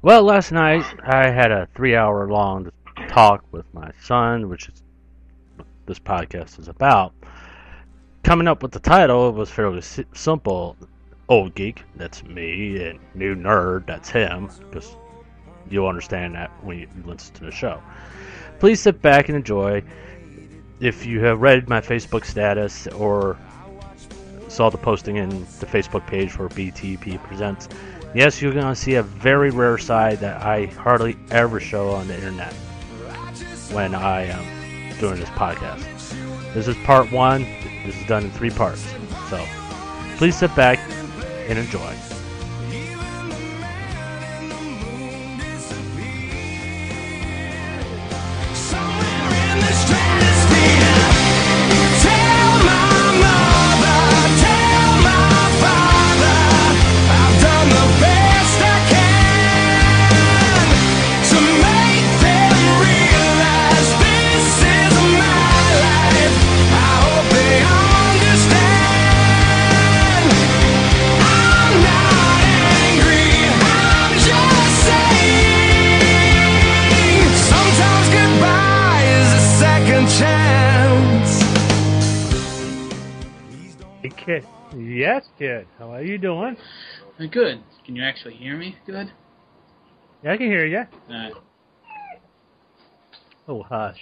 Well, last night I had a 3 hour long talk with my son, which is what this podcast is about. Coming up with the title was fairly simple. Old geek, that's me, and new nerd, that's him, because you'll understand that when you listen to the show. Please sit back and enjoy. If you have read my Facebook status or saw the posting in the Facebook page for BTP Presents, yes, you're going to see a very rare side that I hardly ever show on the internet when I am doing this podcast. This is part one. This is done in 3 parts. So please sit back and enjoy. Kid. Yes, kid. How are you doing? I'm good. Can you actually hear me good? Yeah, I can hear you. Alright. Oh, hush.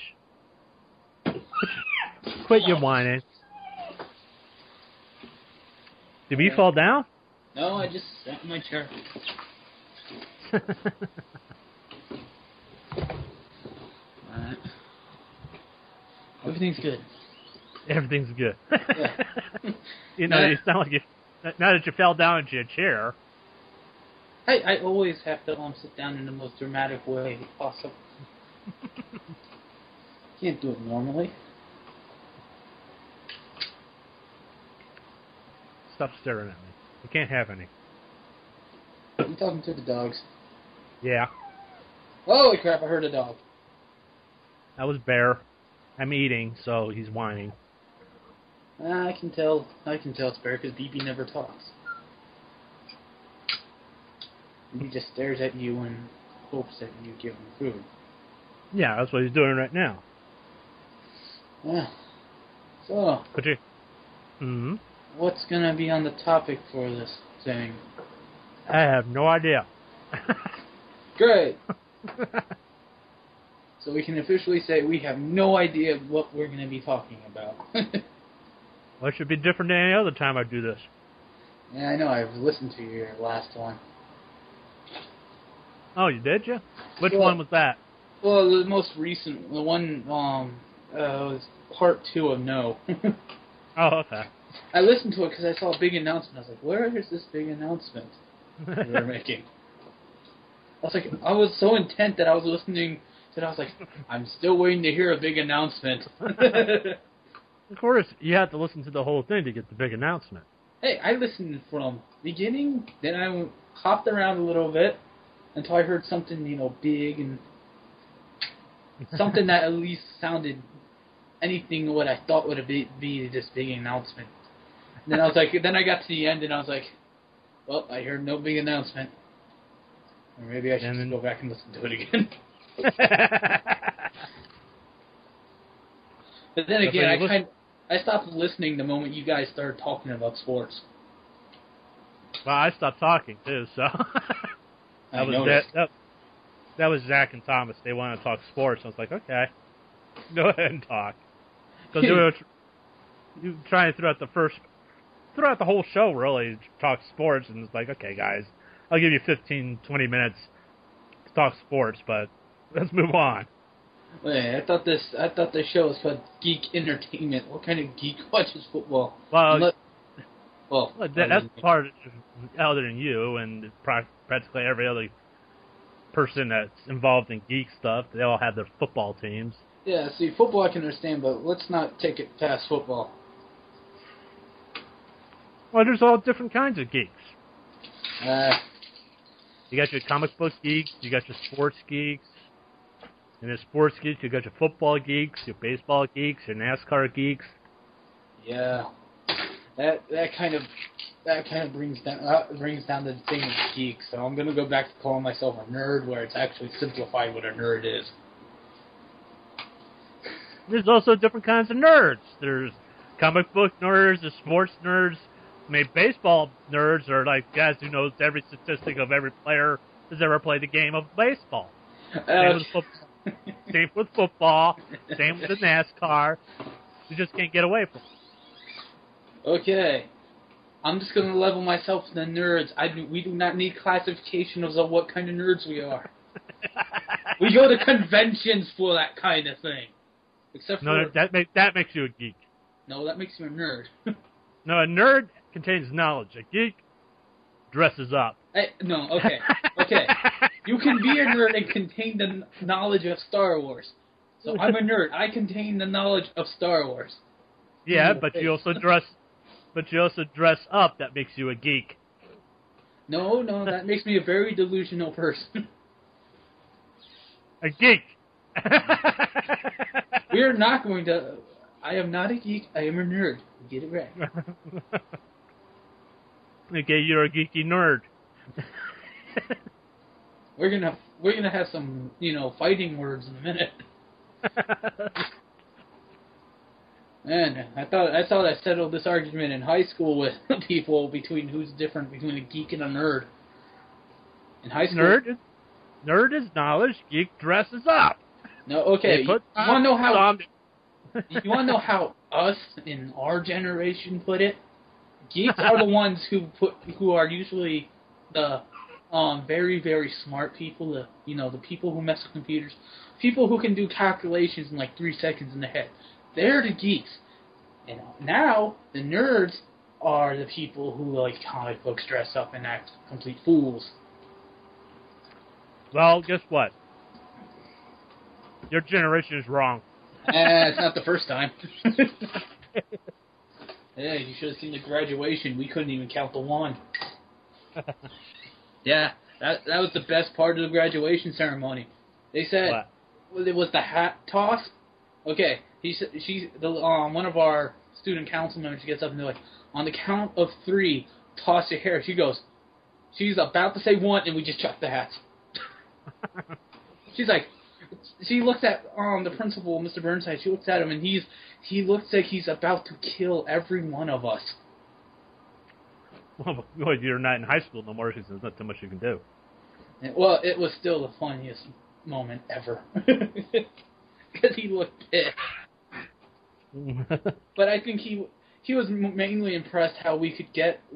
Quit your whining. Did you fall down? No, I just sat in my chair. Alright. Everything's good. Everything's good. Yeah. You sound like you. Now that you fell down into your chair. I always have to sit down in the most dramatic way possible. Can't do it normally. Stop staring at me. You can't have any. You talking to the dogs? Yeah. Holy crap! I heard a dog. That was Bear. I'm eating, so he's whining. I can tell it's Bear because BB never talks. He just stares at you and hopes that you give him food. Yeah, that's what he's doing right now. Yeah. So. Could you? Mm-hmm. What's gonna be on the topic for this thing? I have no idea. Great. So we can officially say we have no idea what we're going to be talking about. Well, it should be different than any other time I do this. Yeah, I know. I've listened to your last one. Oh, you did, you? Which one was that? Well, the most recent, the one was part 2 of No. Oh, okay. I listened to it because I saw a big announcement. I was like, where is this big announcement they're making? I was so intent that I was listening that I was like, I'm still waiting to hear a big announcement. Of course, you have to listen to the whole thing to get the big announcement. Hey, I listened from beginning, then I hopped around a little bit until I heard something, big and something that at least sounded anything what I thought would be this big announcement. And then I was like, then I got to the end and I was like, well, I heard no big announcement. Or maybe I should just go back and listen to it again. But then again, I stopped listening the moment you guys started talking about sports. Well, I stopped talking too, so that was Zach and Thomas. They wanted to talk sports. I was like, okay, go ahead and talk, because they were trying throughout the whole show really to talk sports, and it's like, okay, guys, I'll give you 15, 20 minutes to talk sports, but let's move on. Wait, I thought this show was called Geek Entertainment. What kind of geek watches football? Well, that's part other than you and practically every other person that's involved in geek stuff. They all have their football teams. Yeah, see, football I can understand, but let's not take it past football. Well, there's all different kinds of geeks. You got your comic book geeks, you got your sports geeks. And the sports geeks, you got your football geeks, your baseball geeks, your NASCAR geeks. Yeah. That kind of that kind of brings down the thing of geek. So I'm gonna go back to calling myself a nerd, where it's actually simplified what a nerd is. There's also different kinds of nerds. There's comic book nerds, there's sports nerds. I mean, baseball nerds are like guys who knows every statistic of every player who's ever played the game of baseball. Same with football. Same with the NASCAR. You just can't get away from it. Okay. I'm just going to level myself to the nerds. We do not need classifications of what kind of nerds we are. We go to conventions for that kind of thing. Except no, for... that makes you a geek. No, that makes you a nerd. No, a nerd contains knowledge. A geek dresses up. No, okay. Okay. You can be a nerd and contain the knowledge of Star Wars. So I'm a nerd. I contain the knowledge of Star Wars. Yeah, but you also dress up. That makes you a geek. No, that makes me a very delusional person. A geek. We are not going to... I am not a geek. I am a nerd. Get it right. Okay, you're a geeky nerd. We're gonna have some, fighting words in a minute. Man, I thought I settled this argument in high school with people between who's different between a geek and a nerd. In high school, nerd is knowledge. Geek dresses up. No, okay. You want to know how us in our generation put it? Geeks are the ones who are usually the very, very smart people, the people who mess with computers, people who can do calculations in like 3 seconds in their head. They're the geeks. And now, the nerds are the people who like comic books, dress up, and act complete fools. Well, guess what? Your generation is wrong. It's not the first time. Hey, you should have seen the graduation. We couldn't even count the one. Yeah, that was the best part of the graduation ceremony. They said it was the hat toss. Okay, one of our student council members gets up and they're like, on the count of 3, toss your hair. She's about to say 1, and we just chucked the hats. She's like, she looks at the principal, Mr. Burnside. She looks at him, and he looks like he's about to kill every one of us. Well, you're not in high school no more, because there's not too much you can do. Well, it was still the funniest moment ever. Because he looked pissed. But I think he was mainly impressed how we had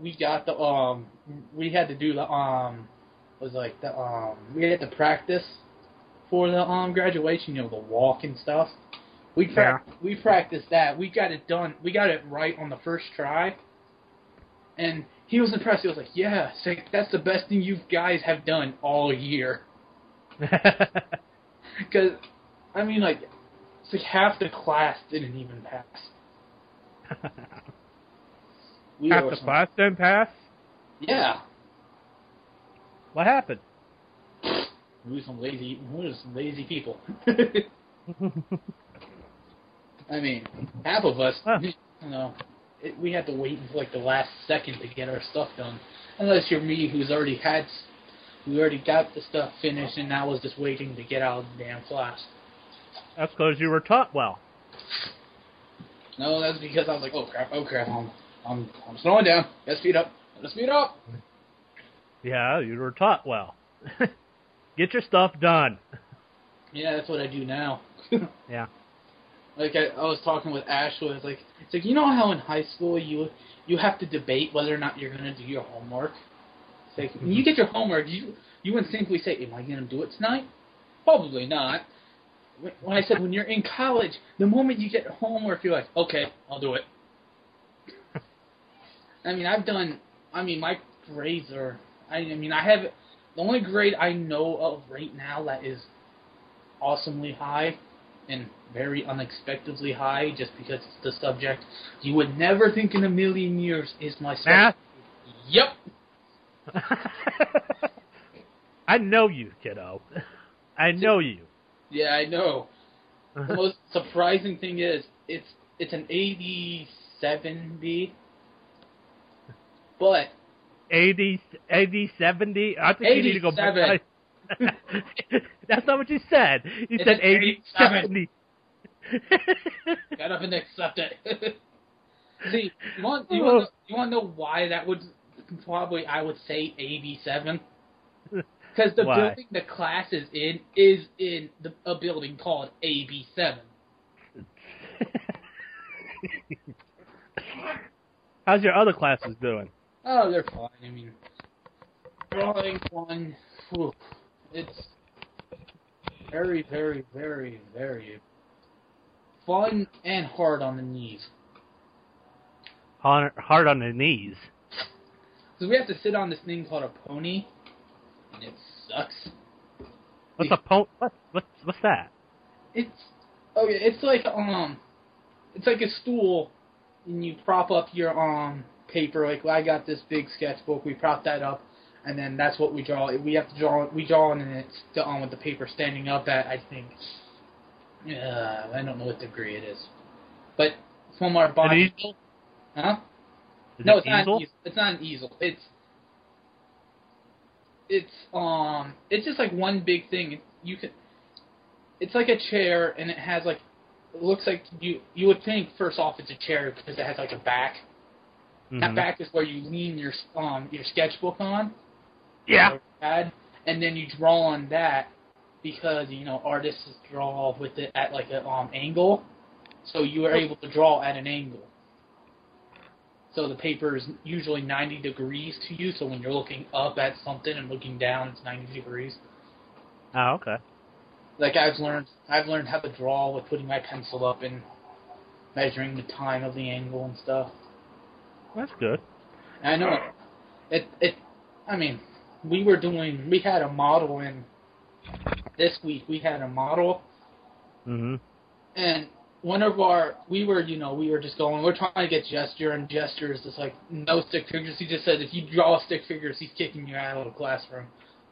to practice for the graduation, the walk and stuff. We practiced that. We got it done. We got it right on the first try. And he was impressed. He was like, yeah, that's the best thing you guys have done all year. Because, I mean, it's like half the class didn't even pass. Half the class didn't pass? Yeah. What happened? Who are some lazy people? I mean, half of us, we had to wait until the last second to get our stuff done. Unless you're me, we already got the stuff finished, and now was just waiting to get out of the damn class. That's because you were taught well. No, that's because I was like, oh crap, I'm slowing down. Gotta speed up. Yeah, you were taught well. Get your stuff done. Yeah, that's what I do now. Yeah. Like I was talking with Ashley, it's like you know how in high school you have to debate whether or not you're gonna do your homework. It's like when you get your homework, you wouldn't simply say, "Am I gonna do it tonight?" Probably not. When I said when you're in college, the moment you get homework, you're like, "Okay, I'll do it." My grades are. I have the only grade I know of right now that is awesomely high. And very unexpectedly high, just because it's the subject you would never think in a million years is my math. Yep. I know you, kiddo. I know you. Yeah, I know. The most surprising thing is it's an 87B. But 80, 70? I think you need to go back. 87. That's not what you said. You It said is 80, 70. Get up and accept it. See, you want to know why that would probably, I would say 87? Because the Why? building the class is in a building called AB7. How's your other classes doing? Oh, they're fine. I mean, drawing one, whew, it's very, very, very, very fun and hard on the knees. Hard on the knees. So we have to sit on this thing called a pony, and it sucks. What's a What's that? It's okay. It's like a stool, and you prop up your paper. Like I got this big sketchbook, we prop that up, and then that's what we draw. We have to draw. We draw, and it's with the paper standing up at, I think, I don't know what degree it is, but from our body. An easel? Huh? Is No, it it's not. easel? It's not an easel. It's just like one big thing. It's like a chair, and it has like, it looks like you would think first off it's a chair because it has like a back. Mm-hmm. That back is where you lean your sketchbook on. Yeah. And then you draw on that because artists draw with it at like an angle, so you are able to draw at an angle. So the paper is usually 90 degrees to you, so when you're looking up at something and looking down, it's 90 degrees. Oh, okay. Like I've learned how to draw with putting my pencil up and measuring the time of the angle and stuff. That's good. I know I mean, we had a model in this week. We had a model, Mm-hmm. and we were just going, we're trying to get Gesture, and Gesture is just like, no stick figures. He just said, if you draw stick figures, he's kicking you out of the classroom.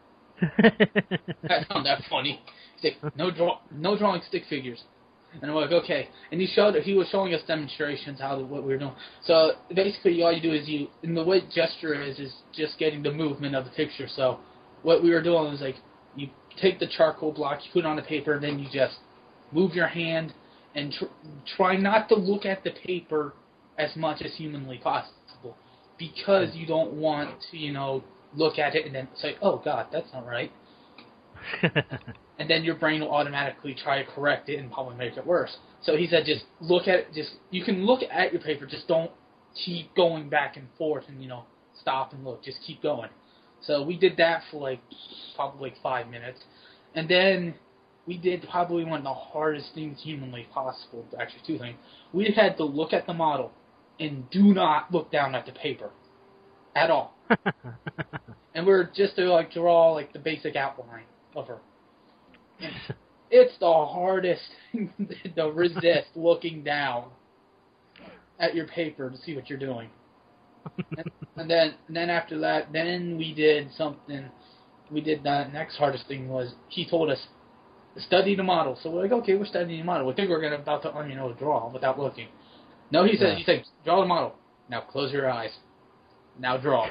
I found that funny. He's like, no drawing stick figures. And I'm like, okay. And he was showing us demonstrations what we were doing. So basically, all you do is and the way Gesture is just getting the movement of the picture. So what we were doing was like, you take the charcoal block, you put it on the paper, and then you just move your hand and try not to look at the paper as much as humanly possible, because you don't want to, look at it and then say, oh, God, that's not right. And then your brain will automatically try to correct it and probably make it worse. So he said just look at it, you can look at your paper, just don't keep going back and forth and, stop and look. Just keep going. So we did that for probably 5 minutes. And then we did probably one of the hardest things humanly possible. Actually, two things. We had to look at the model and do not look down at the paper at all. And we're just to draw the basic outline of her. And it's the hardest thing to resist looking down at your paper to see what you're doing. And then after that, then we did something. We did the next hardest thing was he told us, study the model. So we're like, okay, we're studying the model. We think we're about to draw without looking. No, he said, draw the model. Now close your eyes. Now draw.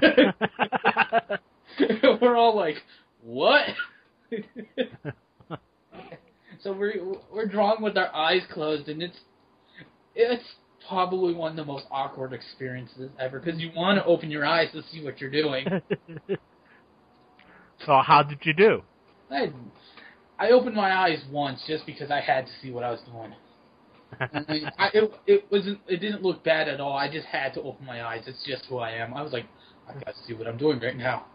We're all like, what? So we're drawing with our eyes closed, and it's probably one of the most awkward experiences ever, because you want to open your eyes to see what you're doing. So how did you do? I opened my eyes once just because I had to see what I was doing. And it didn't look bad at all. I just had to open my eyes. It's just who I am. I was like, I've got to see what I'm doing right now.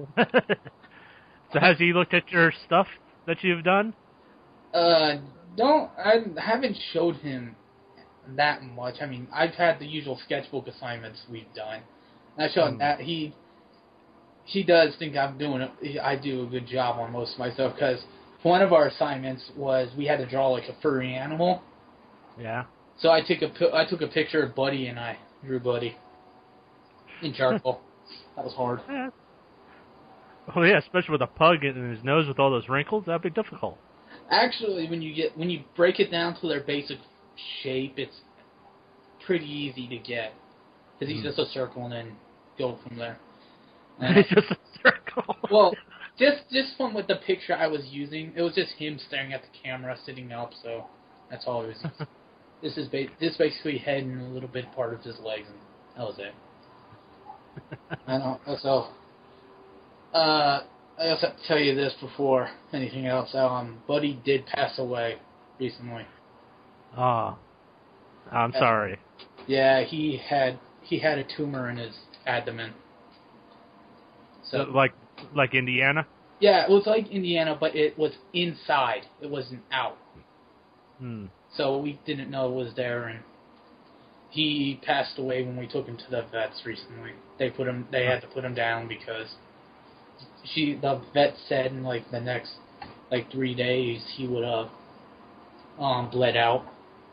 So has he looked at your stuff that you've done? I haven't showed him that much. I mean, I've had the usual sketchbook assignments we've done. And I showed him that. He does think I do a good job on most of my stuff, because one of our assignments was we had to draw a furry animal. Yeah. So I took a picture of Buddy, and I drew Buddy in charcoal. That was hard. Yeah. Oh yeah, especially with a pug in his nose with all those wrinkles, that'd be difficult. Actually, when you break it down to their basic shape, it's pretty easy to get, because he's just a circle, and then go from there. It's just a circle. Well, just from with the picture I was using, it was just him staring at the camera, sitting up. So that's all it was. This basically head and a little bit part of his legs, and that was it. I don't. So, I also have to tell you this before anything else. Buddy did pass away recently. Oh, I'm sorry. Yeah, he had a tumor in his abdomen. So like Indiana. Yeah, it was like Indiana, but it was inside. It wasn't out. So we didn't know it was there, and he passed away when we took him to the vets recently. They had to put him down because the vet said in like the next 3 days he would have bled out.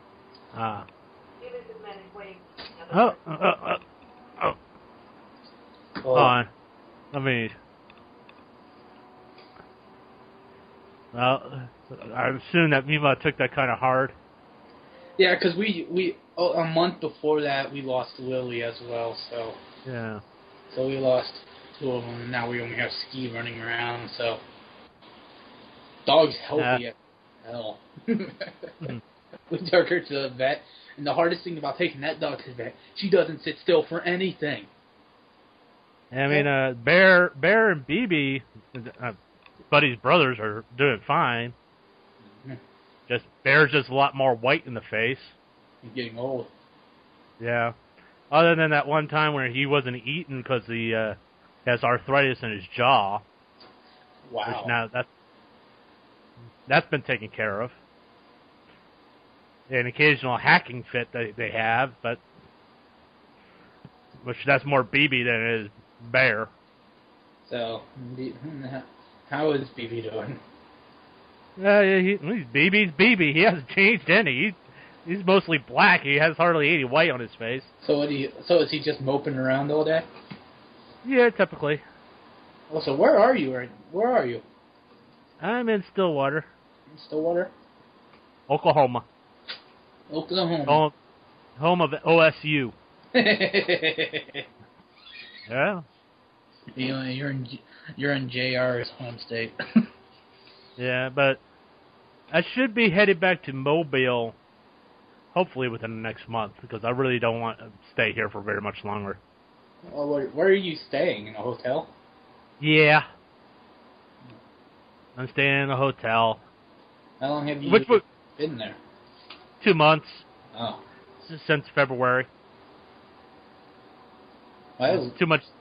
Hold on. Let me. Well, I assume that Mima took that kind of hard. Yeah, because we a month before that we lost Lily as well. So yeah. So we lost 2 of them, and now we only have Ski running around. So dog's healthy as hell. We took her to the vet, and the hardest thing about taking that dog to the vet, she doesn't sit still for anything. I mean, Bear and BB, Buddy's brothers, are doing fine. Just Bear's just a lot more white in the face. He's getting old. Yeah. Other than that one time where he wasn't eating because he has arthritis in his jaw. Wow. Which now that's been taken care of. An occasional hacking fit that they have, but which that's more BB than it is Bear. So, how is BB doing? He's BB. He hasn't changed any. He's mostly black. He has hardly any white on his face. So is he just moping around all day? Yeah, typically. Well, so where are you? Where are you? I'm in Stillwater. Stillwater? Oklahoma. Oklahoma. Home of OSU. Yeah. You're in JR's home state. Yeah, but I should be headed back to Mobile, hopefully within the next month, because I really don't want to stay here for very much longer. Well, where are you staying? In a hotel? Yeah. I'm staying in a hotel. How long have you been there? 2 months. Oh. Since February. Well, too much.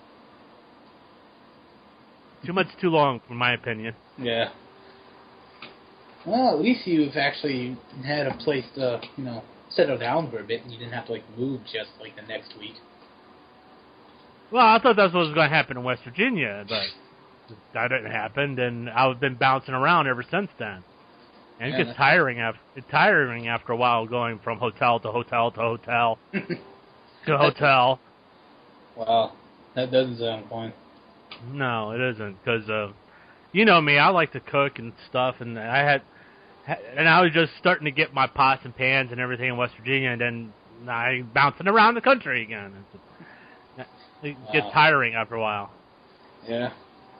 Too long, in my opinion. Yeah. Well, at least you've actually had a place to, settle down for a bit, and you didn't have to, move just, the next week. Well, I thought that's what was going to happen in West Virginia, but that didn't happen, and I've been bouncing around ever since then. And it gets tiring after a while, going from hotel to hotel to hotel to hotel. Wow, that doesn't sound fun. No, it isn't, because you know me, I like to cook and stuff, and I was just starting to get my pots and pans and everything in West Virginia, and then I bouncing around the country again. It gets tiring after a while. Yeah.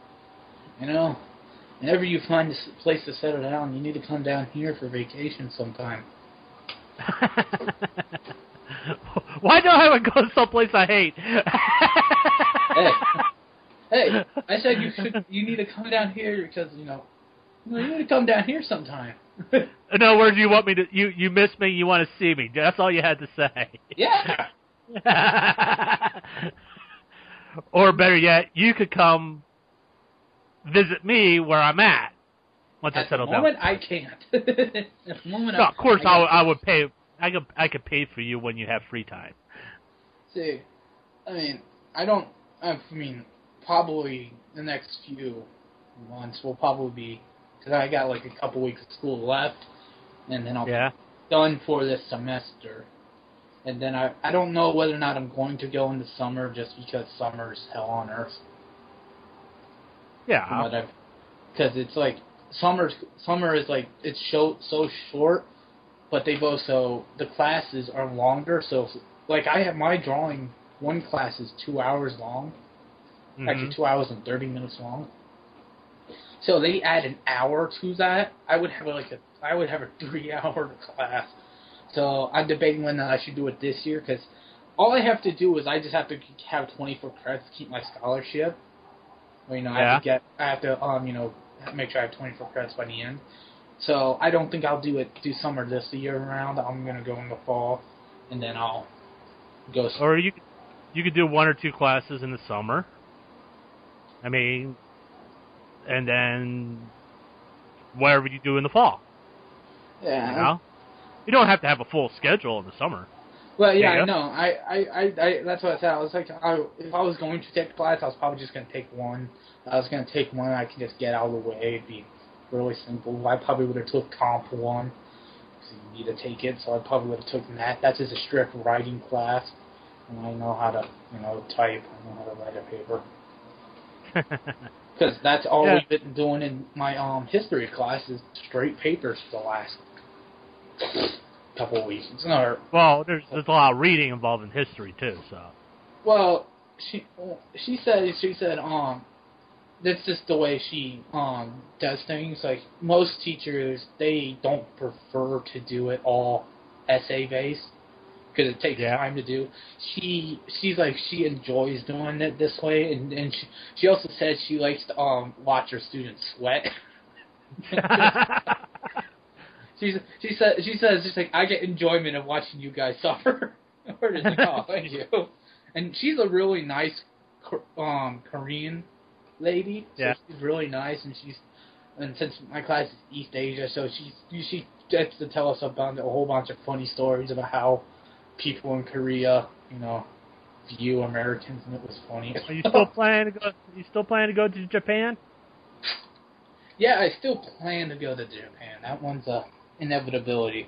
Whenever you find a place to settle down, you need to come down here for vacation sometime. Why don't I go someplace I hate? Hey, I said you need to come down here because, you need to come down here sometime. In other words, you want me to, you miss me, you want to see me. That's all you had to say. Yeah. Or better yet, you could come visit me where I'm at once I settle down. At the moment, I can't. At the moment, no, of course, I would pay. I could pay for you when you have free time. See, probably the next few months will probably be, because I got a couple weeks of school left, and then I'll be done for this semester. And then I don't know whether or not I'm going to go in the summer, just because summer's hell on earth. Yeah. Because it's summer is it's so short, but the classes are longer. So I have my drawing one class is 2 hours long. Mm-hmm. Actually, 2 hours and 30 minutes long. So they add an hour to that. I would have a 3-hour class. So I'm debating whether I should do it this year, because all I have to do is I just have to have 24 credits to keep my scholarship. Well, I have to make sure I have 24 credits by the end. So I don't think I'll do summer this year around. I'm gonna go in the fall, and then I'll go. Or you could do 1 or 2 classes in the summer. I mean, and then whatever you do in the fall. Yeah. You don't have to have a full schedule in the summer. Well, yeah, I know. I that's what I said. I was like, if I was going to take a class, I was probably just going to take one. I was going to take one I could just get out of the way. It'd be really simple. I probably would have took Comp 1, because you need to take it, so I probably would have taken that. That's just a strict writing class, and I know how to, type. I know how to write a paper. Because that's all we've been doing in my history class is straight papers for the last couple of weeks. Well, there's a lot of reading involved in history too. So. Well, she said that's just the way she does things. Like most teachers, they don't prefer to do it all essay based because it takes time to do. She's like she enjoys doing it this way, and she also said she likes to watch her students sweat. She says just like I get enjoyment of watching you guys suffer. We're just like, oh, thank you. And she's a really nice Korean lady. So she's really nice, and since my class is East Asia, so she gets to tell us about a whole bunch of funny stories about how people in Korea, view Americans, and it was funny. Are you still planning to go? You still planning to go to Japan? Yeah, I still plan to go to Japan. That one's a inevitability.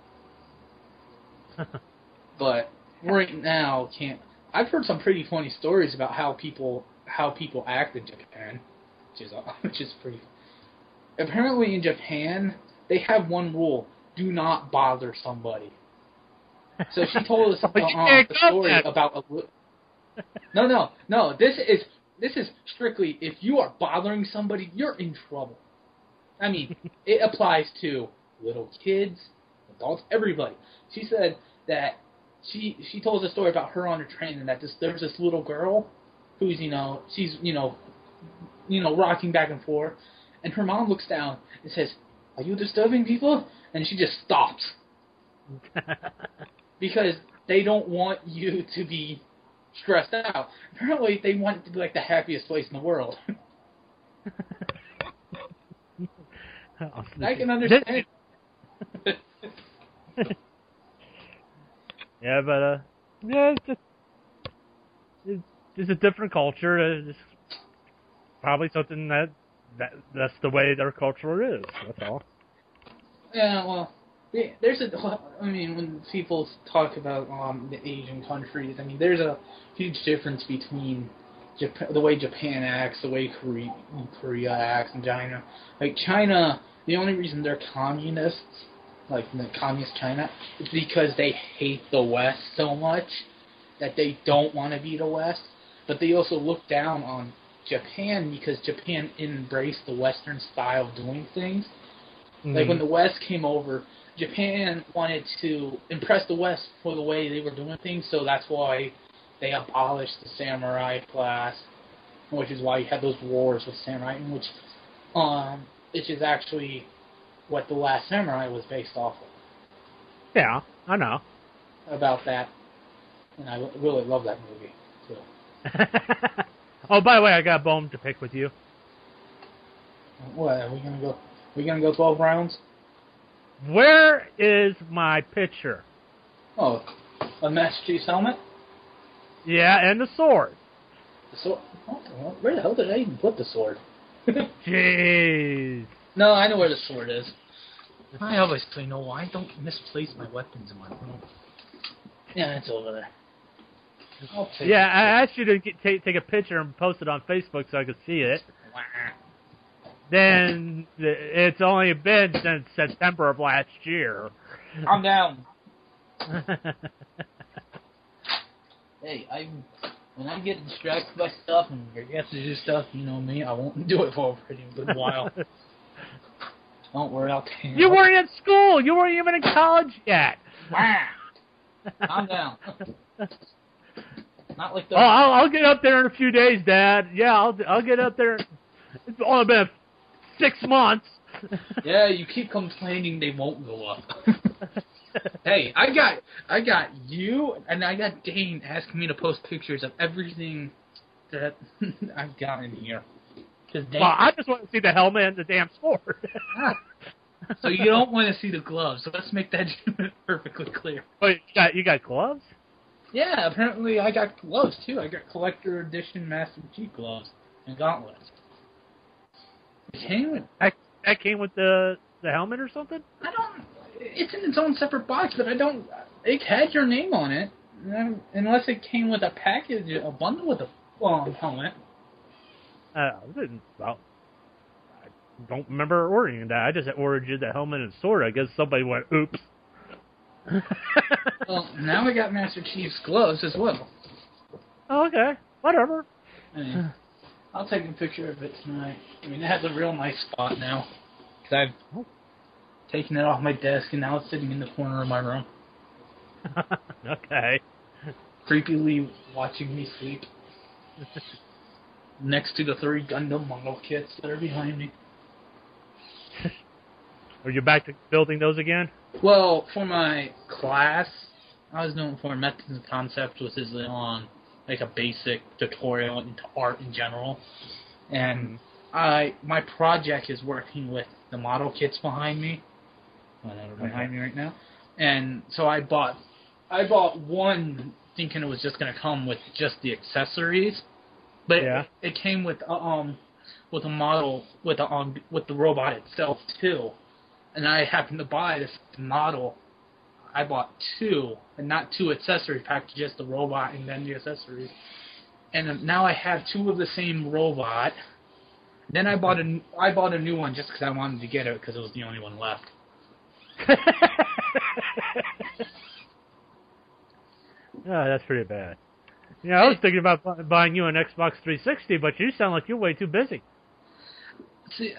But right now, I've heard some pretty funny stories about how people act in Japan, which is pretty. Apparently, in Japan, they have one rule: do not bother somebody. So she told us a story about a. No. This is strictly if you are bothering somebody, you're in trouble. I mean, it applies to little kids, adults, everybody. She said that she told us a story about her on a train, and that there was this little girl who's she's rocking back and forth, and her mom looks down and says, "Are you disturbing people?" And she just stops because they don't want you to be stressed out. Apparently, they want it to be like the happiest place in the world. I can understand. Yeah, but it's just a different culture. It's probably something that's the way their culture is. That's all. Yeah, well, when people talk about the Asian countries, there's a huge difference between the way Japan acts, the way Korea acts, and China. Like China, the only reason they're communists, like the communist China, is because they hate the West so much that they don't want to be the West. But they also look down on Japan because Japan embraced the Western style of doing things. Mm-hmm. Like when the West came over, Japan wanted to impress the West for the way they were doing things, so that's why they abolished the samurai class, which is why you had those wars with samurai, which is actually what The Last Samurai was based off of. Yeah, I know. About that. And I really love that movie, too. Oh, by the way, I got a bone to pick with you. What, are we gonna go 12 rounds? Where is my pitcher? Oh, a Master Chief's helmet? Yeah, and the sword. The sword? Oh, where the hell did I even put the sword? Jeez. No, I know where the sword is. I obviously know why I don't misplace my weapons in my room. Yeah, it's over there. Yeah, I asked you to take a picture and post it on Facebook so I could see it. Then it's only been since September of last year. I'm down. Hey, when I get distracted by stuff and forget to do stuff, you know me, I won't do it for a pretty good while. Don't worry, I'll take it. You weren't in school. You weren't even in college yet. Calm down. Not like the. Oh, I'll get up there in a few days, Dad. Yeah, I'll get up there. It's only been 6 months. Yeah, you keep complaining they won't go up. Hey, I got you and I got Dane asking me to post pictures of everything that I've got in here. Dane, Well, I just want to see the helmet and the damn sword. So you don't want to see the gloves. So let's make that perfectly clear. Wait, you got gloves? Yeah, apparently I got gloves too. I got collector edition Master Chief gloves and gauntlets. It came with. That came with the helmet or something? I don't. It's in its own separate box, but I don't. It had your name on it, unless it came with a package, a bundle with a helmet. I don't remember ordering that. I just ordered you the helmet and sword. I guess somebody went, oops. Well, now we got Master Chief's gloves as well. Oh, okay. Whatever. I mean, I'll take a picture of it tonight. I mean, it has a real nice spot now. Because I've taken it off my desk, and now it's sitting in the corner of my room. Okay. Creepily watching me sleep. Next to the 3 Gundam model kits that are behind me. Are you back to building those again? Well, for my class, I was doing for Methods and Concepts, which is on like a basic tutorial into art in general. And my project is working with the model kits behind me. Behind me right now. And so I bought one thinking it was just going to come with just the accessories, but it came with a model with the robot itself too. And I happened to buy this model. I bought 2, and not 2 accessory packs, just the robot and then the accessories. And now I have 2 of the same robot. Then I bought a new one just because I wanted to get it because it was the only one left. Oh, that's pretty bad. Yeah, I was thinking about buying you an Xbox 360, but you sound like you're way too busy. See,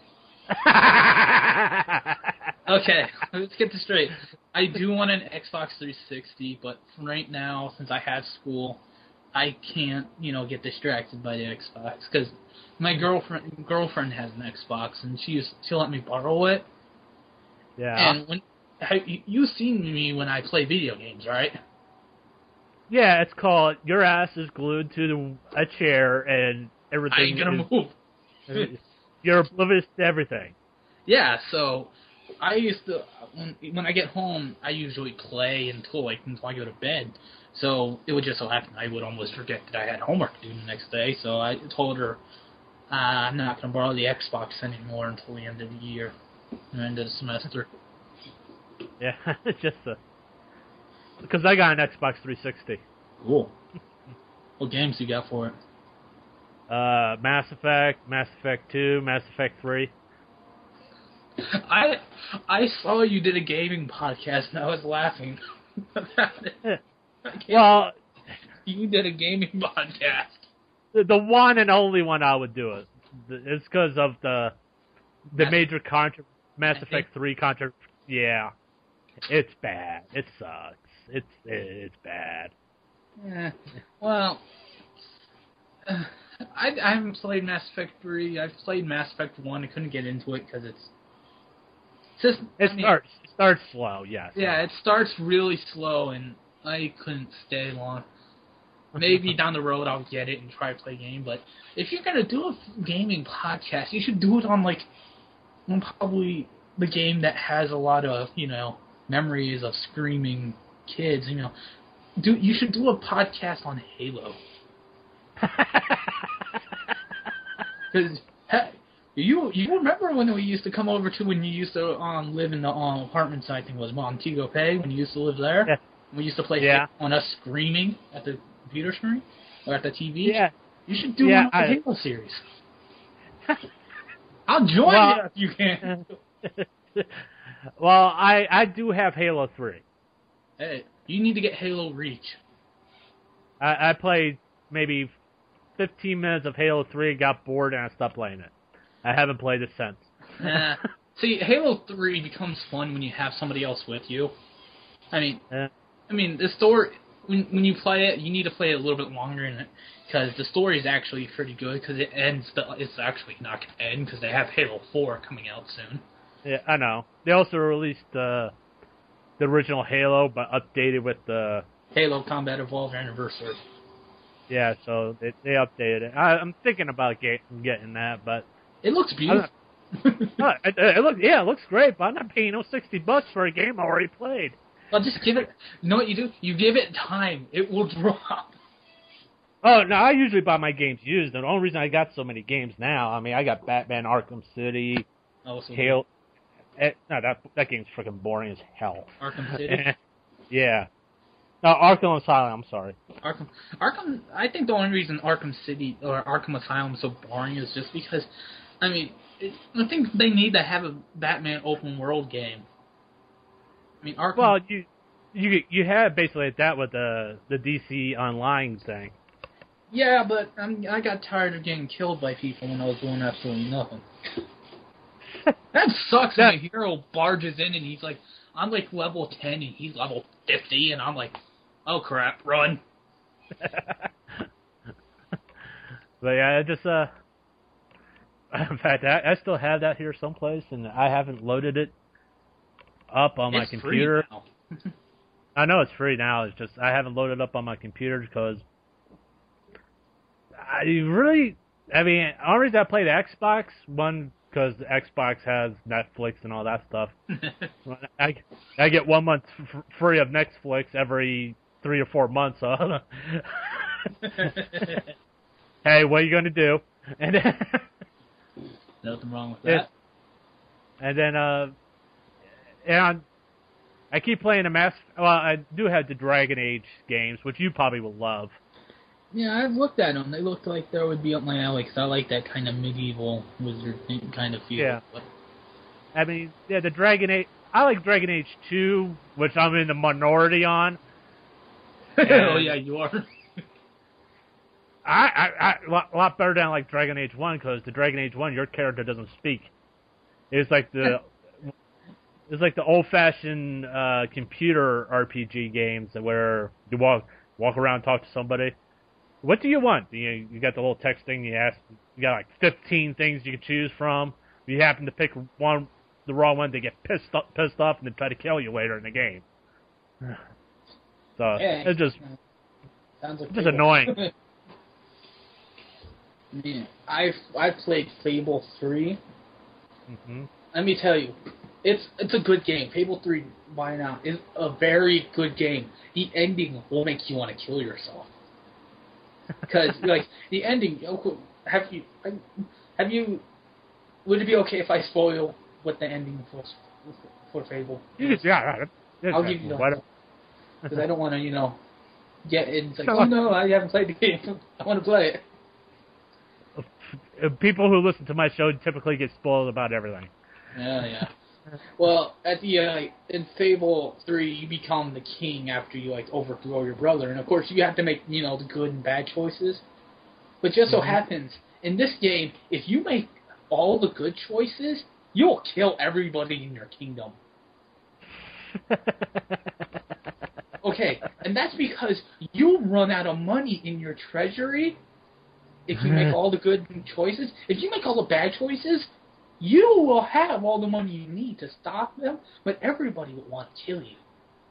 okay, let's get this straight. I do want an Xbox 360, but right now, since I have school, I can't, get distracted by the Xbox because my girlfriend has an Xbox and she'll let me borrow it. Yeah. And you've seen me when I play video games, right? Yeah, it's called your ass is glued to a chair and everything. I ain't gonna move. You're oblivious to everything. Yeah, so I used to when I get home, I usually play until I go to bed. So it would just so happen I would almost forget that I had homework to do the next day. So I told her I'm not gonna borrow the Xbox anymore until the end of the year, the end of the semester. Yeah, just because I got an Xbox 360. Cool. What games you got for it? Mass Effect, Mass Effect 2, Mass Effect 3. I saw you did a gaming podcast and I was laughing about it. Well, you did a gaming podcast. The one and only one I would do it. It's because of the major Mass Effect 3 contra. Yeah, it's bad. It sucks. It's bad. Yeah. Well, I haven't played Mass Effect 3. I've played Mass Effect 1. I couldn't get into it because it starts slow. Yes. Yeah, it starts really slow, and I couldn't stay long. Maybe down the road I'll get it and try to play a game. But if you're gonna do a gaming podcast, you should do it on probably the game that has a lot of memories of screaming kids. You should do a podcast on Halo. Because you remember when we used to come over to when you used to live in the apartment side, I think it was Montego Bay, when you used to live there? Yeah. We used to play Halo on us screaming at the computer screen or at the TV. Yeah. You should do one on the Halo series. I'll join you if you can. Well, I do have Halo 3. Hey, you need to get Halo Reach. I played maybe 15 minutes of Halo 3, got bored, and I stopped playing it. I haven't played it since. See, Halo 3 becomes fun when you have somebody else with you. I mean, the story, when you play it, you need to play it a little bit longer, because the story is actually pretty good, because it ends, but it's actually not going to end, because they have Halo 4 coming out soon. Yeah, I know. They also released the original Halo, but updated with the Halo Combat Evolved Anniversary. Yeah, so they updated it. I'm thinking about getting that, but it looks beautiful. It looks great, but I'm not paying no $60 for a game I already played. Well, just give it. You know what you do? You give it time. It will drop. Oh no, I usually buy my games used. The only reason I got so many games now, I mean, I got Batman: Arkham City, Halo. No, that game's freaking boring as hell. Arkham City. Yeah. No, Arkham Asylum. I'm sorry. Arkham. I think the only reason Arkham City or Arkham Asylum is so boring is just because, I mean, I think they need to have a Batman open world game. I mean, Arkham. Well, you had basically that with the DC Online thing. Yeah, but I got tired of getting killed by people when I was doing absolutely nothing. That sucks when a hero barges in and he's like, I'm like level 10 and he's level 50, and I'm like, oh crap, run. But yeah, in fact, I still have that here someplace, and I haven't loaded it up on my computer. Free now. I know it's free now. It's just I haven't loaded it up on my computer because the only reason I play the Xbox, one, because the Xbox has Netflix and all that stuff. I get 1 month free of Netflix every 3 or 4 months. So hey, what are you going to do? And nothing wrong with that. And then, and I keep playing I do have the Dragon Age games, which you probably will love. Yeah, I've looked at them. They looked like they would be up my alley, because I like that kind of medieval wizard kind of feel. Yeah. I mean, yeah, the Dragon Age... I like Dragon Age 2, which I'm in the minority on. Oh, yeah, you are. A lot better than I like Dragon Age 1, because the Dragon Age 1, your character doesn't speak. It's like the... It's like the old-fashioned computer RPG games where you walk around and talk to somebody. What do you want? You got the little text thing you ask. You got like 15 things you can choose from. If you happen to pick the wrong one, they get pissed off and then try to kill you later in the game. So it's just annoying. Man, I've played Fable 3. Mm-hmm. Let me tell you, it's a good game. Fable 3 by now is a very good game. The ending will make you want to kill yourself. Because like the ending, have you? Would it be okay if I spoil what the ending for Fable? Yeah, I'll give you the because I don't want to, get in. It's like, oh no, I haven't played the game. I want to play it. People who listen to my show typically get spoiled about everything. Yeah. Well, at the in Fable 3, you become the king after you overthrow your brother, and of course you have to make the good and bad choices. But just so happens in this game, if you make all the good choices, you'll kill everybody in your kingdom. Okay, and that's because you run out of money in your treasury if you make all the good choices. If you make all the bad choices, you will have all the money you need to stop them, but everybody will want to kill you.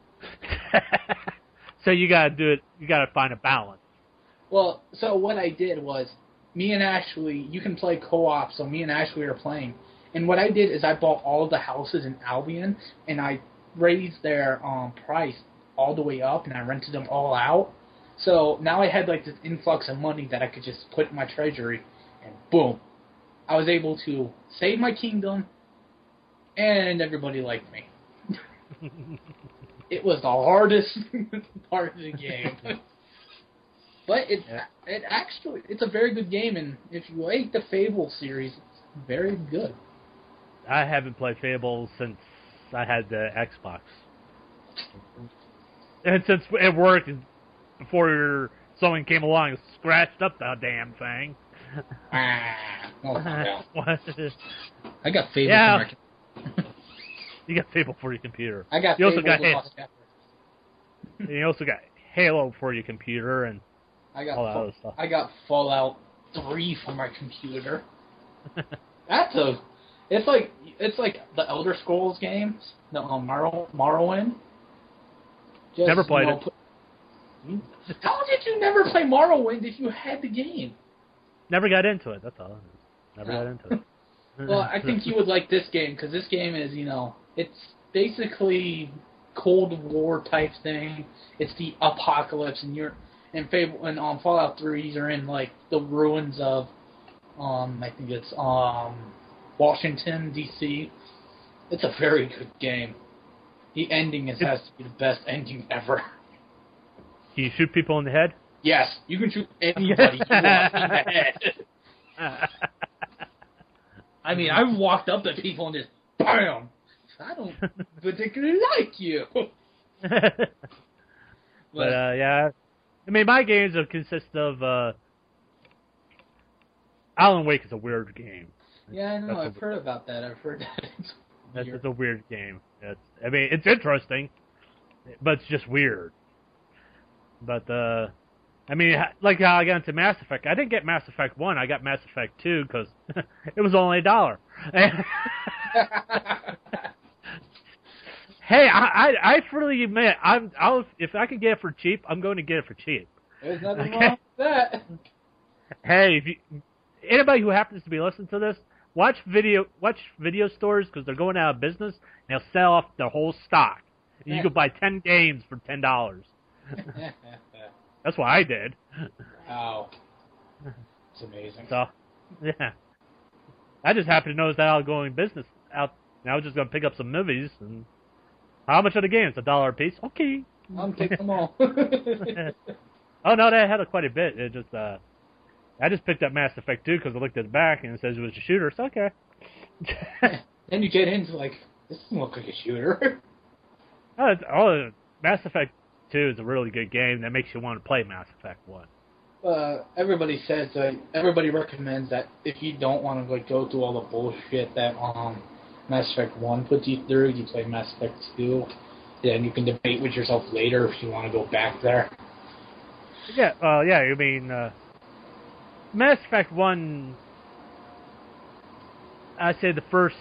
So you gotta do it. You gotta find a balance. Well, so what I did was, me and Ashley, you can play co-op, so me and Ashley are playing. And what I did is I bought all the houses in Albion, and I raised their price all the way up, and I rented them all out. So now I had this influx of money that I could just put in my treasury, and boom. I was able to save my kingdom, and everybody liked me. It was the hardest part of the game. But it's a very good game, and if you like the Fable series, it's very good. I haven't played Fable since I had the Xbox. And since it worked before someone came along and scratched up the damn thing. Oh, no. What? I got Fable Yeah. for my You got Fable for your computer. I got You also Fable got with Lost Pepper. You also got Halo for your computer and I got all that other stuff. I got Fallout 3 for my computer. It's like the Elder Scrolls games, the Morrowind. Just, Never played it. How did you never play Morrowind if you had the game? Never got into it. That's all. Never got into it. Well, I think you would like this game because this game is, it's basically Cold War type thing. It's the apocalypse, and you're in Fable and on Fallout 3. You're in like the ruins of, I think it's Washington D.C. It's a very good game. The ending has to be the best ending ever. Can you shoot people in the head? Yes, you can shoot anybody you want in the head. I mean, I walked up to people and just BAM! I don't particularly like you. But yeah, I mean, my games have consist of Alan Wake is a weird game. Yeah, I know. I've heard about that. I've heard that. It's a weird game. I mean, it's interesting, but it's just weird. But I mean, like how I got into Mass Effect. I didn't get Mass Effect 1. I got Mass Effect 2 because it was only $1. Hey, I freely admit, if I could get it for cheap, I'm going to get it for cheap. There's nothing wrong with that. Hey, anybody who happens to be listening to this, watch video stores because they're going out of business and they'll sell off their whole stock. And you can buy 10 games for $10. That's what I did. Wow. It's amazing. So, yeah. I just happened to notice that outgoing business out. And I was just going to pick up some movies. And how much are the games? $1 a piece? Okay. I'll take them all. Oh, no, they had quite a bit. It just, I just picked up Mass Effect 2 because I looked at the back and it says it was a shooter. So, okay. Then you get into like, this doesn't look like a shooter. Mass Effect 2 is a really good game that makes you want to play Mass Effect 1. Everybody says everybody recommends that if you don't want to like go through all the bullshit that Mass Effect 1 puts you through, you play Mass Effect 2. Then you can debate with yourself later if you want to go back there. Yeah, I mean, Mass Effect 1, I'd say the first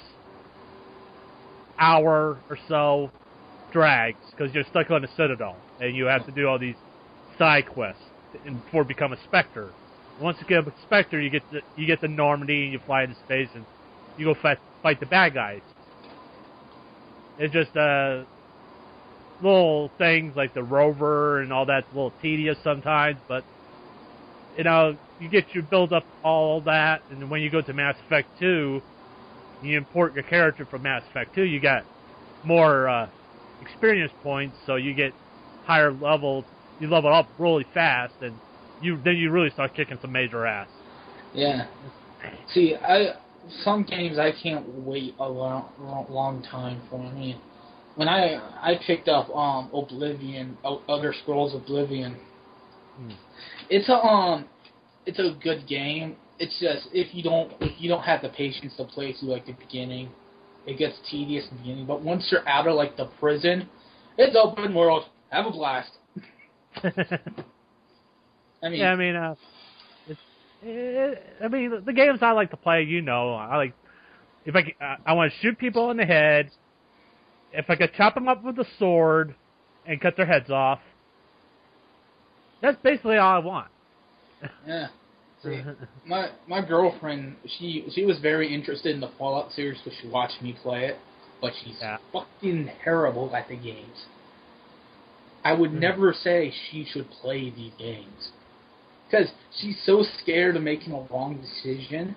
hour or so drags because you're stuck on the Citadel and you have to do all these side quests before you become a Spectre. Once you get a Spectre, you get to Normandy and you fly into space and you go fight the bad guys. It's just little things like the rover and all that's a little tedious sometimes, but you build up all that, and then when you go to Mass Effect 2, you import your character from Mass Effect 2, you got more experience points, so you get higher levels. You level up really fast, and then you really start kicking some major ass. Yeah. See, some games I can't wait a long time for. I mean, when I picked up Oblivion, Elder Scrolls Oblivion, it's a good game. It's just if you don't have the patience to play through like the beginning, it gets tedious in the beginning. But once you're out of like the prison, it's open world. Have a blast. I mean, the games I like to play, I like if I want to shoot people in the head. If I could chop them up with a sword and cut their heads off, that's basically all I want. Yeah. See, my girlfriend, she was very interested in the Fallout series because she watched me play it, but she's fucking terrible at the games. I would never say she should play these games because she's so scared of making a wrong decision.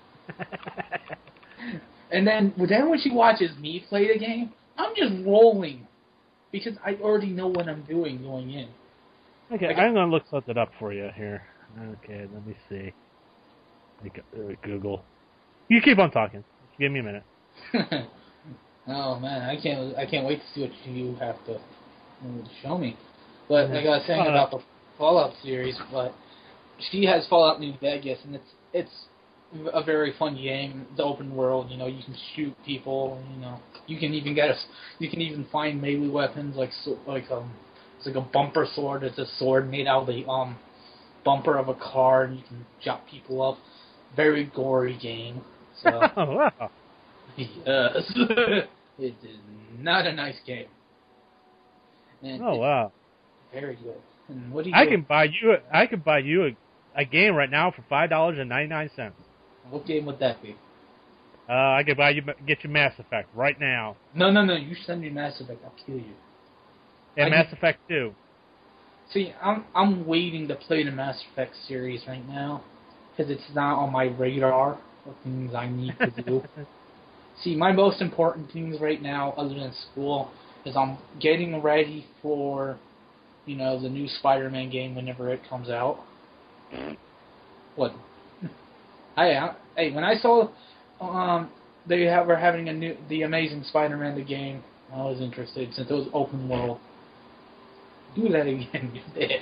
And then when she watches me play the game, I'm just rolling because I already know what I'm doing going in. Okay, I'm going to look something up for you here. Okay, let me see. Google. You keep on talking. Give me a minute. Oh man, I can't wait to see what you have to show me. But like I was saying about Fallout series, but she has Fallout New Vegas, and it's a very fun game. It's open world. You know, you can shoot people. You know, you can even find melee weapons it's like a bumper sword. It's a sword made out of the bumper of a car, and you can chop people up. Very gory game. So Oh, wow. yes, it is not a nice game. And Oh, wow. very good. And what do you? I can buy you a game right now for $5.99. What game would that be? I could get you Mass Effect right now. No. You send me Mass Effect. I'll kill you. And Mass Effect 2. See, I'm waiting to play the Mass Effect series right now because it's not on my radar of things I need to do. See, my most important things right now, other than school, is I'm getting ready for, the new Spider-Man game whenever it comes out. What? Hey, when I saw were having the Amazing Spider-Man the game, I was interested since it was open world. Do that again, you did.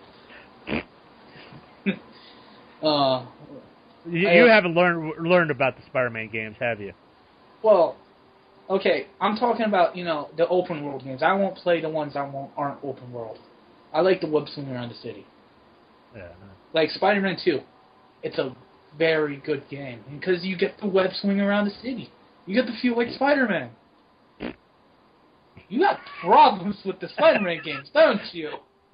You haven't learned about the Spider-Man games, have you? Well, okay, I'm talking about, the open world games. I won't play the ones aren't open world. I like the web swing around the city. Yeah. Like Spider-Man 2. It's a very good game because you get the web swing around the city. You get to feel like Spider-Man. You got problems with the Spider-Man games, don't you?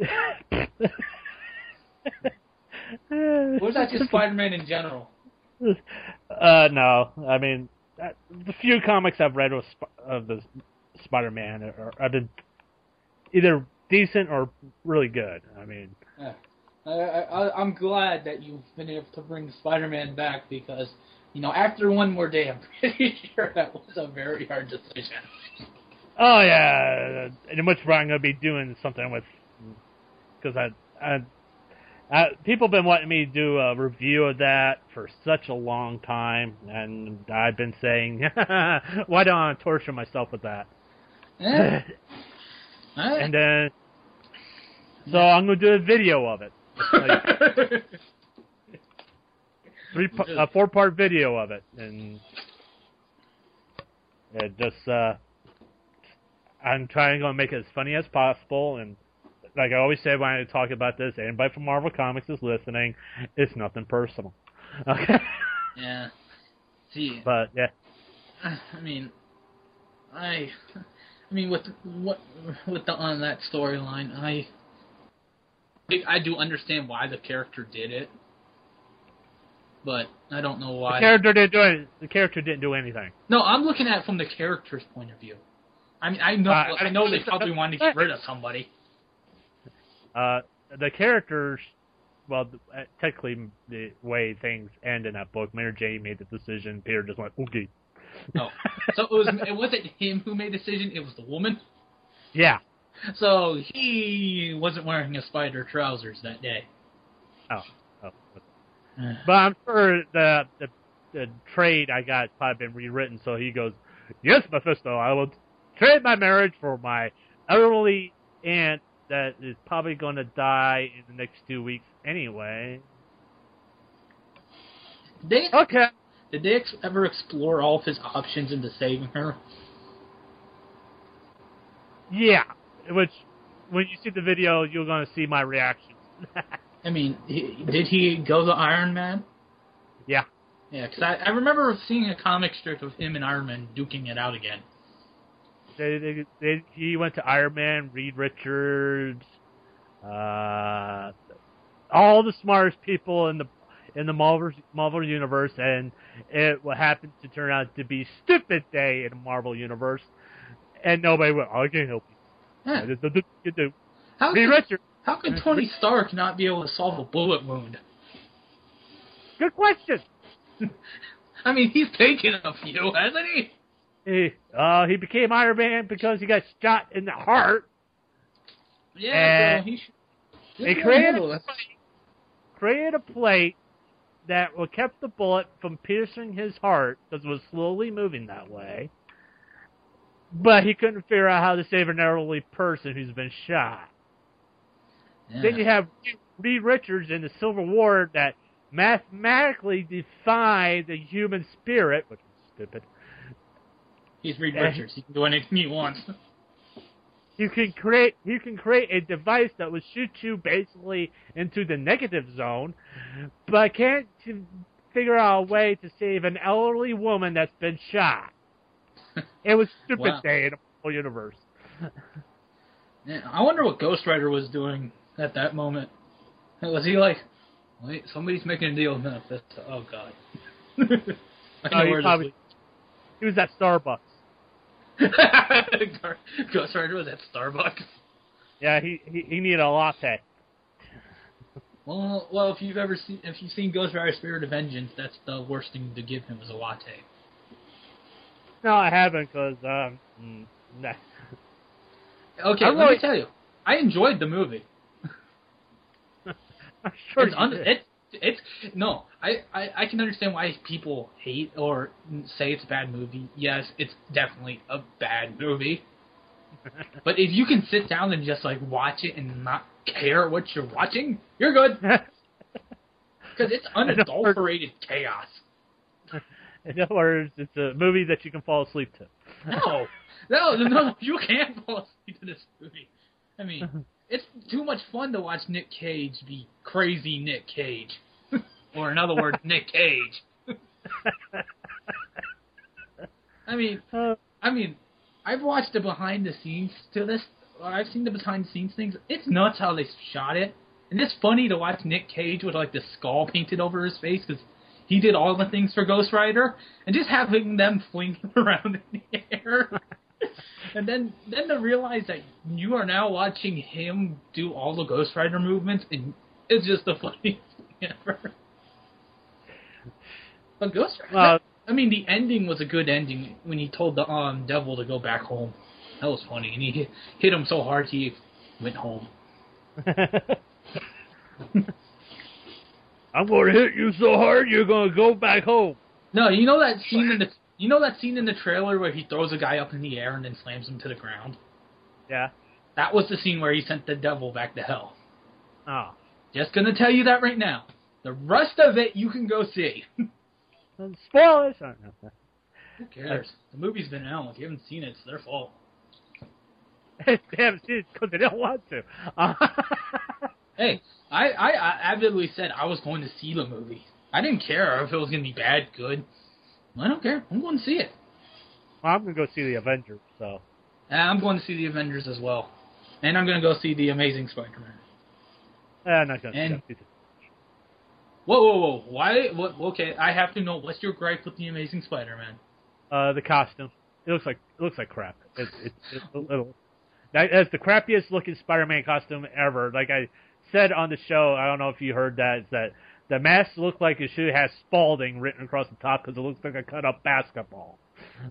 Or is that just Spider-Man in general? No. I mean, the few comics I've read of the Spider-Man have been either decent or really good. I mean, yeah. I'm glad that you've been able to bring Spider-Man back because, after One More Day, I'm pretty sure that was a very hard decision. Oh yeah, and much more I'm going to be doing something with, because people have been wanting me to do a review of that for such a long time, and I've been saying, why don't I torture myself with that? Yeah. And then, so I'm going to do a video of it. A 4-part video of it, and it just, I'm trying to make it as funny as possible, and like I always say when I talk about this, anybody from Marvel Comics is listening, it's nothing personal. Okay? Yeah. See. But, yeah. I mean, with on that storyline, I do understand why the character did it, but I don't know why. The character didn't do anything. No, I'm looking at it from the character's point of view. I mean, I know they probably wanted to get rid of somebody. The characters, well, technically the way things end in that book, Mary Jane made the decision. Peter just went, okay. Oh, so it wasn't him who made the decision. It was the woman. Yeah. So he wasn't wearing his spider trousers that day. Oh. But I'm sure the trade I got probably been rewritten. So he goes, yes, Mephisto, I will trade my marriage for my elderly aunt that is probably going to die in the next 2 weeks anyway. Okay. Did they ever explore all of his options into saving her? Yeah. Which, when you see the video, you're going to see my reaction. I mean, did he go to Iron Man? Yeah. Yeah, because I remember seeing a comic strip of him and Iron Man duking it out again. He went to Iron Man, Reed Richards, all the smartest people in the Marvel universe, and it happened to turn out to be Stupid Day in the Marvel universe, and nobody went, I can't help you. Yeah. How could Tony Stark not be able to solve a bullet wound? Good question. I mean, he's taken a few, hasn't he? He became Iron Man because he got shot in the heart. Yeah, so he created a plate that kept the bullet from piercing his heart because it was slowly moving that way. But he couldn't figure out how to save an elderly person who's been shot. Yeah. Then you have Reed Richards in the Civil War that mathematically defy the human spirit, which is stupid. He's Reed Richards. He can do anything he wants. You can create a device that will shoot you basically into the negative zone, but can't figure out a way to save an elderly woman that's been shot. It was a stupid Wow. day in the whole universe. Yeah, I wonder what Ghost Rider was doing at that moment. Was he like, wait, somebody's making a deal with Mephisto? Oh, God. I know where this He was at Starbucks. Ghost Rider was at Starbucks. Yeah, he needed a latte. Well, if you've seen Ghost Rider: Spirit of Vengeance, that's the worst thing to give him is a latte. No, I haven't, because nah. Okay, let me tell you, I enjoyed the movie. I'm sure I can understand why people hate or say it's a bad movie. Yes, it's definitely a bad movie. But if you can sit down and just like watch it and not care what you're watching, you're good. Because it's unadulterated chaos. In other words, it's a movie that you can fall asleep to. No, you can't fall asleep to this movie. I mean, it's too much fun to watch Nick Cage be crazy Nick Cage. Or in other words, Nick Cage. I mean, I've watched the behind the scenes to this. I've seen the behind the scenes things. It's nuts how they shot it. And it's funny to watch Nick Cage with like the skull painted over his face because he did all the things for Ghost Rider, and just having them fling around in the air. And then to realize that you are now watching him do all the Ghost Rider movements, and it's just the funniest thing ever. But Ghost Rider, I mean, the ending was a good ending when he told the devil to go back home. That was funny, and he hit him so hard he went home. I'm going to hit you so hard you're going to go back home. No, you know that scene in the trailer where he throws a guy up in the air and then slams him to the ground? Yeah. That was the scene where he sent the devil back to hell. Oh. Just gonna tell you that right now. The rest of it you can go see. Spoilers. Who cares? The movie's been out. If you haven't seen it, it's their fault. They haven't seen it because they don't want to. Hey, I avidly said I was going to see the movie. I didn't care if it was going to be bad, good. I don't care. I'm going to see it. Well, I'm going to go see the Avengers, so. I'm going to see the Avengers as well. And I'm going to go see the Amazing Spider-Man. I'm not going to see that. Whoa. Why? What? Okay, I have to know, what's your gripe with the Amazing Spider-Man? The costume. It looks like crap. It's a little. That's the crappiest looking Spider-Man costume ever. Like I said on the show, I don't know if you heard that, is that the mask looks like it should have Spalding written across the top because it looks like a cut-up basketball.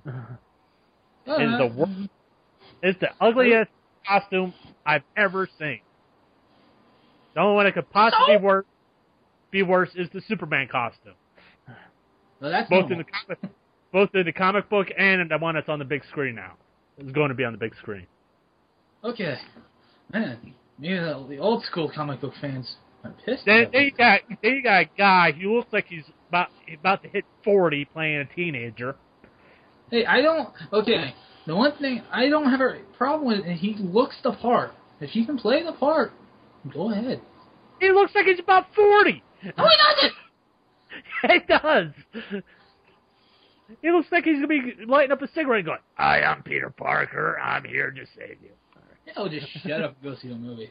It's the ugliest costume I've ever seen. The only one that could possibly be worse is the Superman costume. Well, that's both in the comic book and the one that's on the big screen now. It's going to be on the big screen. Okay, man. Maybe the old school comic book fans are pissed. Then you got a guy who looks like he's about to hit 40 playing a teenager. Hey, okay, the one thing I don't have a problem with, he looks the part. If he can play the part, go ahead. He looks like he's about 40. No, he doesn't! He does. He looks like he's going to be lighting up a cigarette and going, "Hi, I'm Peter Parker. I'm here to save you." Hell, just shut up and go see the movie.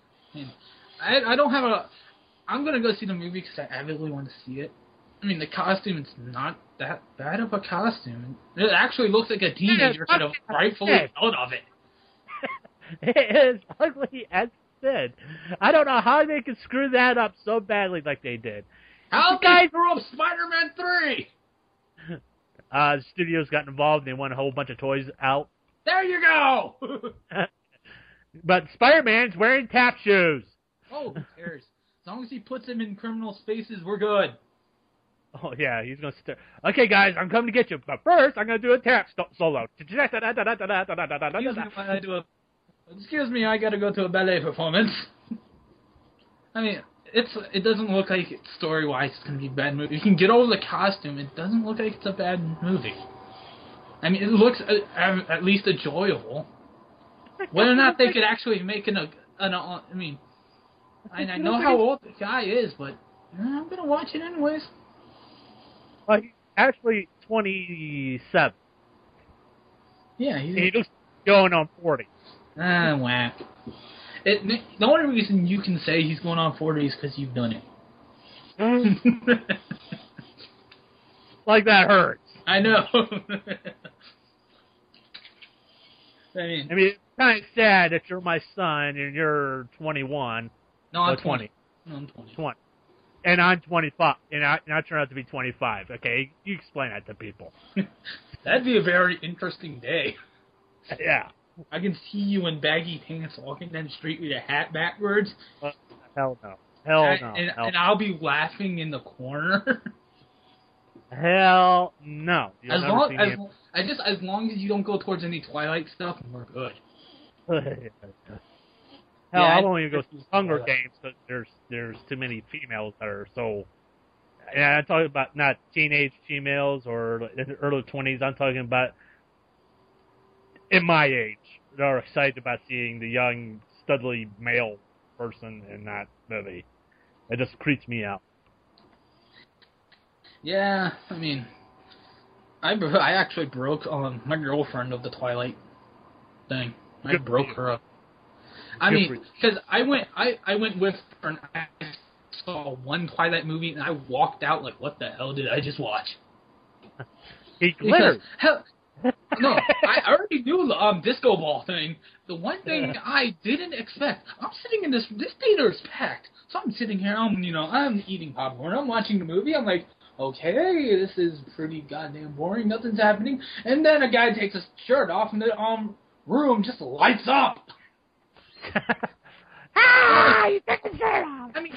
I don't have a... I'm going to go see the movie because I avidly want to see it. I mean, the costume is not that bad of a costume. It actually looks like a teenager could have rightfully thought of it. It is ugly as sin. I don't know how they could screw that up so badly like they did. How they screw up Spider-Man 3? The studios got involved and they want a whole bunch of toys out. There you go! But Spider-Man's wearing tap shoes. Oh, who cares? As long as he puts them in criminal spaces, we're good. Oh, yeah, he's going to okay, guys, I'm coming to get you. But first, I'm going to do a tap solo. Excuse me, I got to go to a ballet performance. I mean, it doesn't look like story-wise it's going to be a bad movie. You can get over the costume. It doesn't look like it's a bad movie. I mean, it looks at least enjoyable. Whether or not they could actually make I mean, I know how old the guy is, but I'm going to watch it anyways. Well, he's actually 27. Yeah, he looks going on 40. Whack. The only reason you can say he's going on 40 is because you've done it. Like that hurts. I know. I mean, it's kind of sad that you're my son and you're 21. No, I'm 20. No, I'm 20. 20. And I'm 25. And I turn out to be 25. Okay, you explain that to people. That'd be a very interesting day. Yeah. I can see you in baggy pants walking down the street with a hat backwards. Hell no. Hell no. And I'll be laughing in the corner. Hell no. As long as you don't go towards any Twilight stuff, we're good. Hell, I won't even go to Hunger Games because there's too many females that are so. And I'm talking about not teenage females or in the early 20s. I'm talking about in my age that are excited about seeing the young, studly male person in that movie. It just creeps me out. Yeah, I mean, I actually broke my girlfriend of the Twilight thing. I broke her up. I mean, because I went with her and I saw one Twilight movie and I walked out like, what the hell did I just watch? He glittered. No, I already knew the disco ball thing. The one thing I didn't expect, I'm sitting in this theater is packed, so I'm sitting here, I'm eating popcorn, I'm watching the movie, I'm like, okay, this is pretty goddamn boring, nothing's happening, and then a guy takes his shirt off and the room just lights up. You took the shirt off! I mean,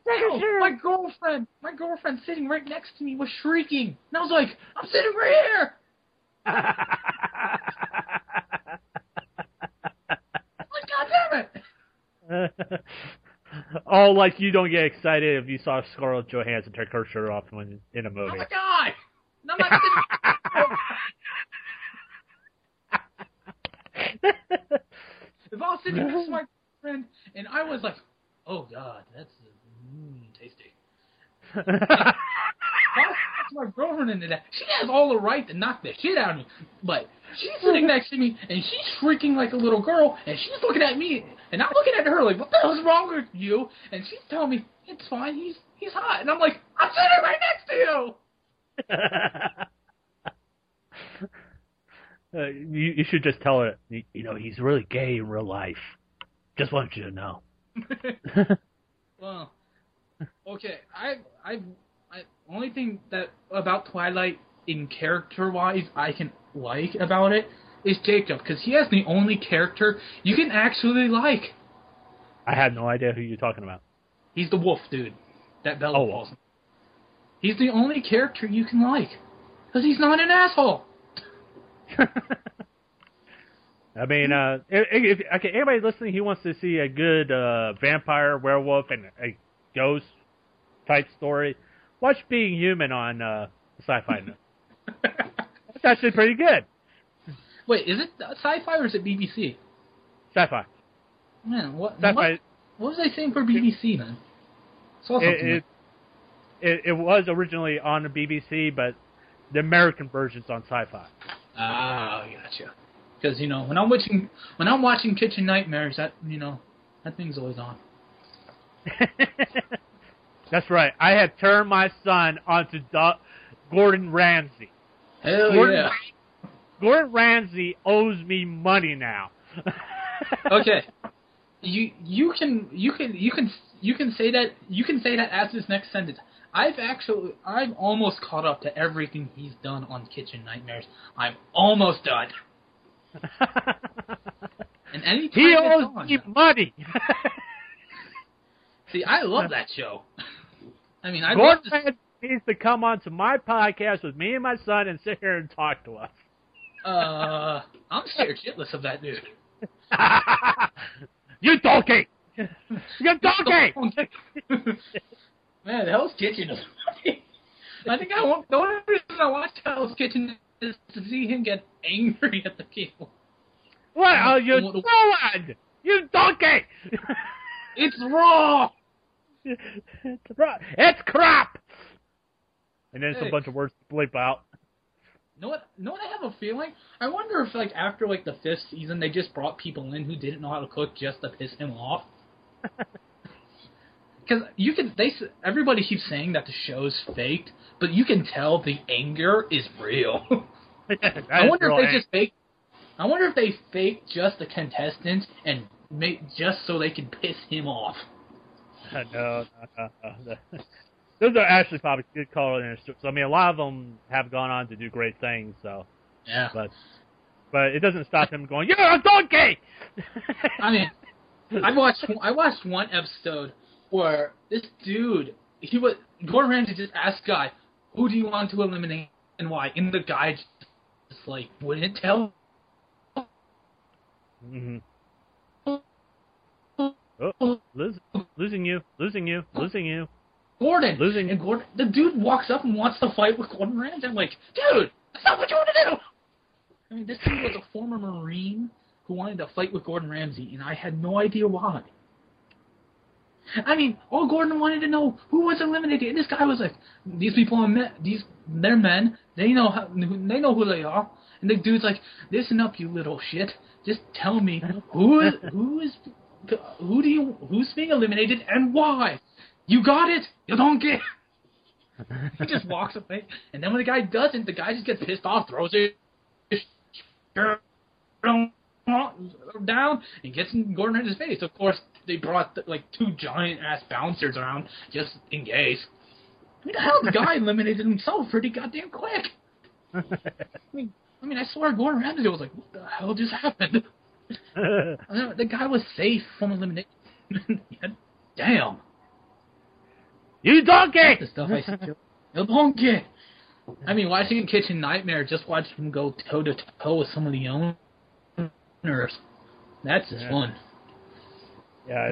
my girlfriend sitting right next to me was shrieking, and I was like, I'm sitting right here! Like, God damn it! Oh, like you don't get excited if you saw Scarlett Johansson take her shirt off when in a movie. Oh my God! I'm not if I was sitting next to my friend and I was like, oh God, that's tasty. My girlfriend into that. She has all the right to knock the shit out of me. But she's sitting next to me, and she's shrieking like a little girl, and she's looking at me, and I'm looking at her like, what the hell's wrong with you? And she's telling me, it's fine, he's hot. And I'm like, I'm sitting right next to you! You should just tell her, he's really gay in real life. Just want you to know. Well, okay, only thing that about Twilight in character-wise I can like about it is Jacob, because he has the only character you can actually like. I have no idea who you're talking about. He's the wolf dude that Bella calls him. He's the only character you can like, because he's not an asshole. I mean, if anybody listening, he wants to see a good vampire, werewolf, and a ghost type story, watch Being Human on Sci-Fi Net. That's actually pretty good. Wait, is it Sci-Fi or is it BBC? Sci-Fi. Man, what Sci-Fi. What was I saying for BBC then? Saw something. It was originally on the BBC, but the American version's on Sci-Fi. Ah, gotcha. Because when I'm watching Kitchen Nightmares, that thing's always on. That's right. I have turned my son onto Gordon Ramsay. Hell yeah. Gordon Ramsay owes me money now. Okay. You can say that as this next sentence. I've almost caught up to everything he's done on Kitchen Nightmares. I'm almost done. And anytime he owes me money. See, I love that show. I mean, Gordon needs to come on to my podcast with me and my son and sit here and talk to us. I'm scared shitless of that dude. You donkey! You donkey! Man, Hell's Kitchen is funny. I think the only reason I watched Hell's Kitchen is to see him get angry at the people. What are you doing? You donkey! It's raw! It's crap! And then it's a bunch of words to bleep out. Know what I have a feeling? I wonder if, like, after, like, the 5th season, they just brought people in who didn't know how to cook just to piss him off. Because everybody keeps saying that the show's faked, but you can tell the anger is real. I wonder if they faked just the contestants and just so they could piss him off. No. Those are actually probably good call-ins. So, I mean, a lot of them have gone on to do great things, so. Yeah. But it doesn't stop him going, "You're a donkey!" I mean, I watched one episode where this dude, Gordon Ramsay just asked Guy, "Who do you want to eliminate and why?" And the guy just like, wouldn't tell. Mm-hmm. Oh, losing you. Gordon. Losing. And Gordon, the dude walks up and wants to fight with Gordon Ramsay. I'm like, dude, that's not what you want to do. I mean, this dude was a former Marine who wanted to fight with Gordon Ramsay, and I had no idea why. I mean, all Gordon wanted to know who was eliminated, and this guy was like, "These people are men. They're men. They know who they are." And the dude's like, "Listen up, you little shit. Just tell me who's being eliminated and why. You got it? You don't get." He just walks away, and then when the guy doesn't, the guy just gets pissed off, throws it down, and gets in Gordon Ramsay's face. Of course, they brought like 2 giant-ass bouncers around just in case. I mean, the hell, the guy eliminated himself pretty goddamn quick. I mean, I swear Gordon Ramsay was like, "What the hell just happened?" The guy was safe from elimination. Damn. You donkey! That's the stuff I said. You donkey! I mean, watching Kitchen Nightmare, just watch him go toe-to-toe with some of the owners. That's just fun. Yeah,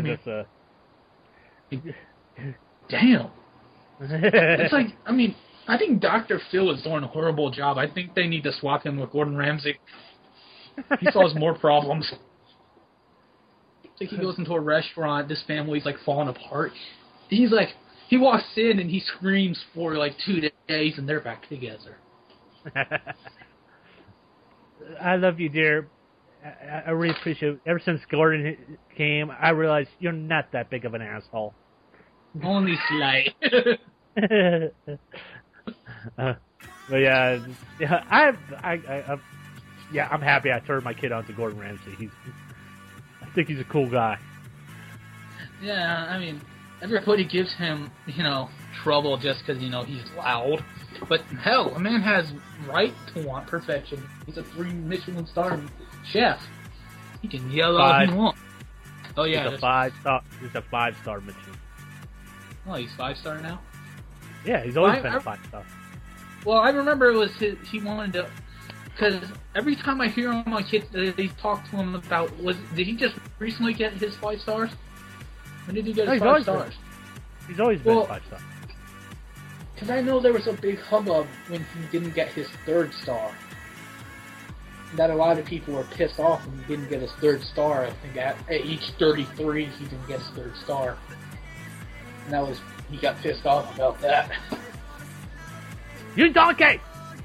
Damn. It's like, I mean, I think Dr. Phil is doing a horrible job. I think they need to swap him with Gordon Ramsay. He solves more problems. It's like he goes into a restaurant, this family's like falling apart. He's like, he walks in and he screams for like 2 days and they're back together. I love you, dear. I really appreciate it. Ever since Gordon came, I realized you're not that big of an asshole. Only slight. But yeah, I'm happy I turned my kid on to Gordon Ramsay. I think he's a cool guy. Yeah, I mean, everybody gives him, trouble just because, he's loud. But hell, a man has right to want perfection. He's a 3 Michelin star chef. He can yell all he wants. Oh yeah, he's a 5-star. He's a 5-star Michelin. Oh, he's 5-star now. Yeah, he's always been a 5-star. Well, I remember it was he wanted to, because every time I hear on my kids, they talk to him about, did he just recently get his 5 stars? When did he get his 5 stars? He's always been 5-star. Because I know there was a big hubbub when he didn't get his 3rd star. That a lot of people were pissed off when he didn't get his 3rd star. I think at each 33 he didn't get his 3rd star. And he got pissed off about that. You donkey!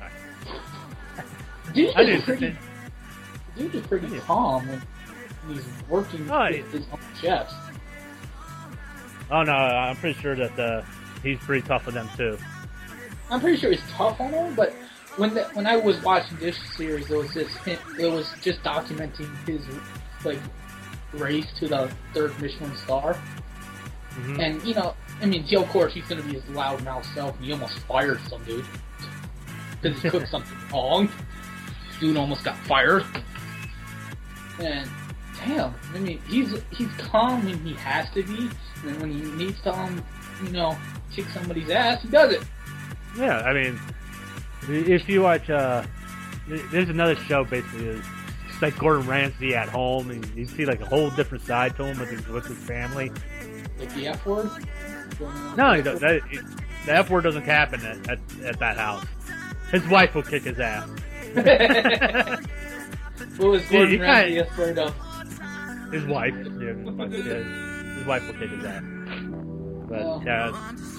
Dude is pretty calm when he's working with his own chefs. Oh no, I'm pretty sure that he's pretty tough with them too. I'm pretty sure he's tough on them, but when I was watching this series, it was just documenting his race to the 3rd Michelin star. Mm-hmm. And of course he's gonna be his loudmouth self, and he almost fired some dude because he cooked something wrong. Dude almost got fired. And damn, he's calm when he has to be, and when he needs to kick somebody's ass, he does it. Yeah, I mean, if you watch, there's another show basically. It's like Gordon Ramsay at home, and you see like a whole different side to him with his family. Like the F word? No, he don't, the F word doesn't happen at that house. His wife will kick his ass. What was Gordon Ramsay afraid of? His wife. Yeah, his wife will kick his ass. But, yeah.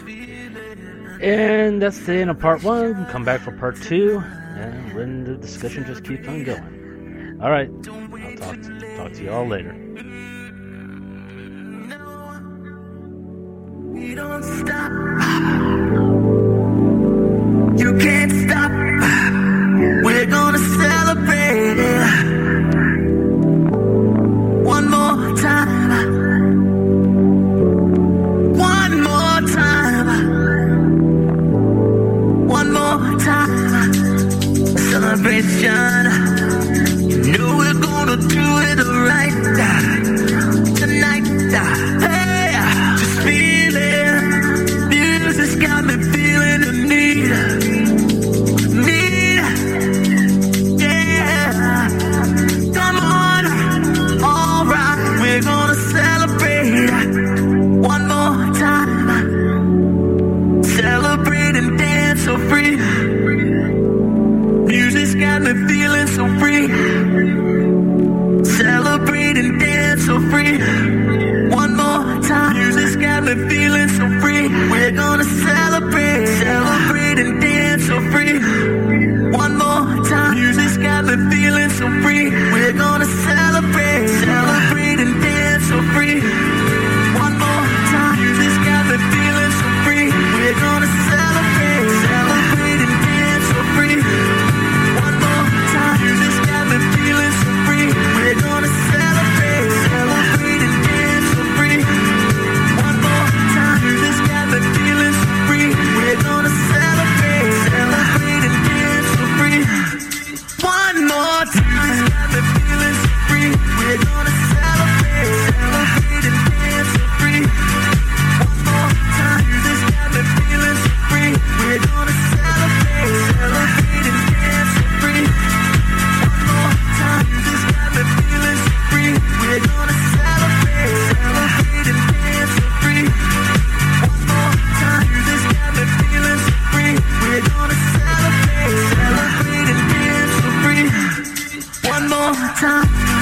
And that's the end of part 1. Come back for part 2, and when the discussion just keeps on going. All right, I'll talk to you all later. We don't stop. You can't stop. We're gonna celebrate it one more time. One more time. One more time. Celebration. You know we're gonna do it right tonight. Hey, just feel it. Music's got me feeling the need. Yeah. Come on. Alright, we're gonna celebrate one more time. Celebrate and dance so free. Music's got me feeling so free. Celebrate and dance so free. One more time. Music's got me feeling so free. We're gonna celebrate and dance so free. One more time. Music's got me feeling so free. We're gonna celebrate and dance so free. One more time. Music's got me feeling so free. We're gonna celebrate and dance so free. One more time. Music's got me feeling so free. We're gonna celebrate and dance so free. One more time. Music's got me feeling so free. We're gonna celebrate and dance so free. One more time. Music's got me feeling so free. We're gonna celebrate and dance so free. One more time. Music's got me feeling so free. We're gonna celebrate and dance so free. One more time. Music's got me feeling so free. We're gonna celebrate and dance so free. One more time. Music's got me feeling so free. We're gonna celebrate and dance so free. One more time.